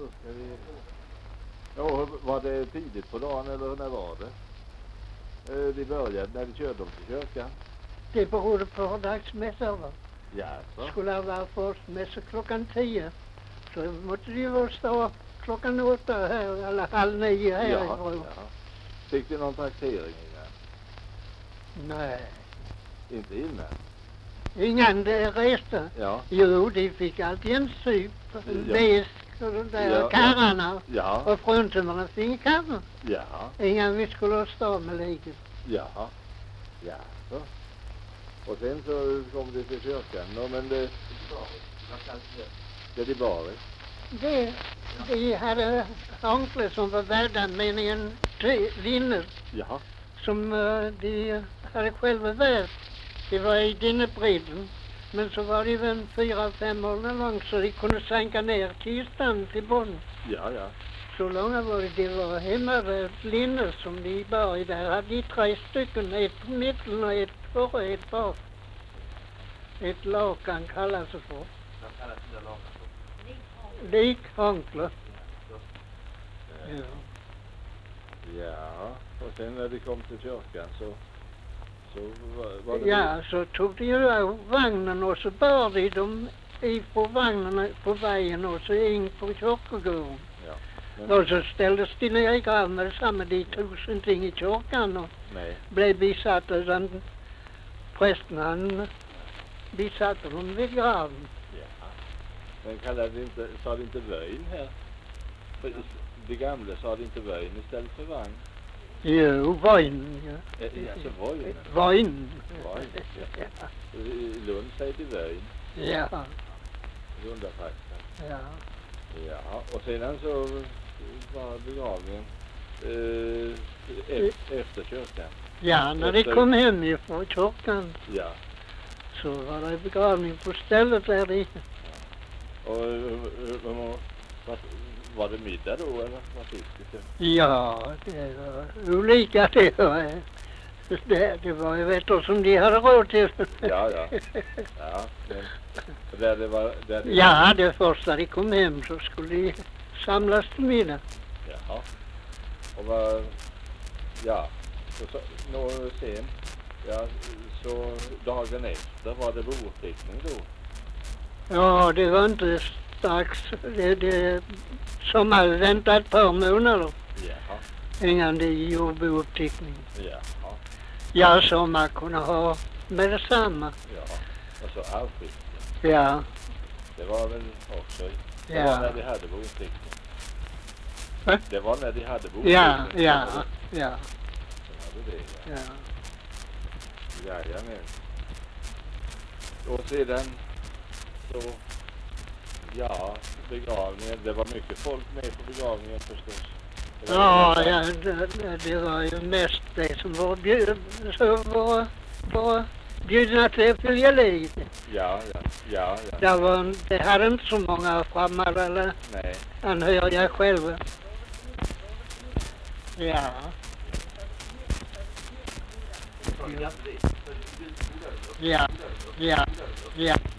ska vi... Ja, var det tidigt på dagen eller när var det? De började när de körde dem till kyrkan. Det berodde på hur dagsmässa var. Jaså? Skulle det vara förstmässa klockan 10 så måste de väl stå klockan 8 här eller halv 9 här i Bro. Ja. Fick du någon taxering innan? Nej. Inte innan? Ingen reste. Ja. Jo, de fick alltid en syp, en väsk och de där karrarna. Ja. Och fruntimmerna fick karrar. Ja. Ingen vi skulle stå med liket. Ja. Ja. Så. Och sen så kom det till kyrkan. No, men det... Det är baret. De hade ankle som var värda meningen viner. Ja. Som de hade själva värt. Det var i dinnebredden. Men så var det väl 4-5 år långt så de kunde sänka ner kistan till botten. Ja, ja. Så långa var det. Det var hemma linne som de bar i. Där hade de 3 stycken. Ett på mitten och ett före och ett bak. Ett lakan kallas det för. Vad kallas det lakan för? Likhankle. Ja. Ja. Och sen när de kom till kyrkan så var det... Ja, så tog de ju av vagnen och så bar de dem ifrån vagnen på vägen och så in på kyrkogården. Ja. Och så ställdes de ner i graven med detsamma. De tog ingenting i kyrkan och blev bisatta. Utan prästen han bisatte dem vid graven. Ja. Men sa det inte vöjn här? För de gamla sa det inte vöjn istället för vagn? Jo, vagn. Ja. Alltså vojn? Vagn. Ja. I Lund säger de vöjn. Ja. Lundaprakten. Ja. Ja, och sedan så var begravningen efter kyrkan. Ja, när de kom hem ifrån kyrkan. Ja. Så var det begravning på stället där de... Ja. Och var det middag då eller vad fick det? Ja, det var olika det var. Det var ju vetter som de hade råd till. Ja. Ja, men ja, det första de kom hem så skulle de samlas till middag. Jaha. Och vad... Ja. Och sen... Ja, så dagen efter var det bouppteckning då? Ja, det var inte strax. Det som hade väntat ett par månader. Jaha. Innan de gjorde bouppteckning. Jaha. Ja, som man kunde ha med detsamma. Ja, och så avskiftning. Ja. Det var väl också... Det Ja. var när de hade bouppteckning. Va? Det var när de hade bouppteckning. Ja. Så hade det, ja. Jajamän. Och sedan så... Ja, begravningen. Det var mycket folk med på begravningen förstås. Ja, det var ju mest det som var bjudna till att följa liv. Ja. Det hade inte så många framme eller anhöriga själva. Ja. Ja.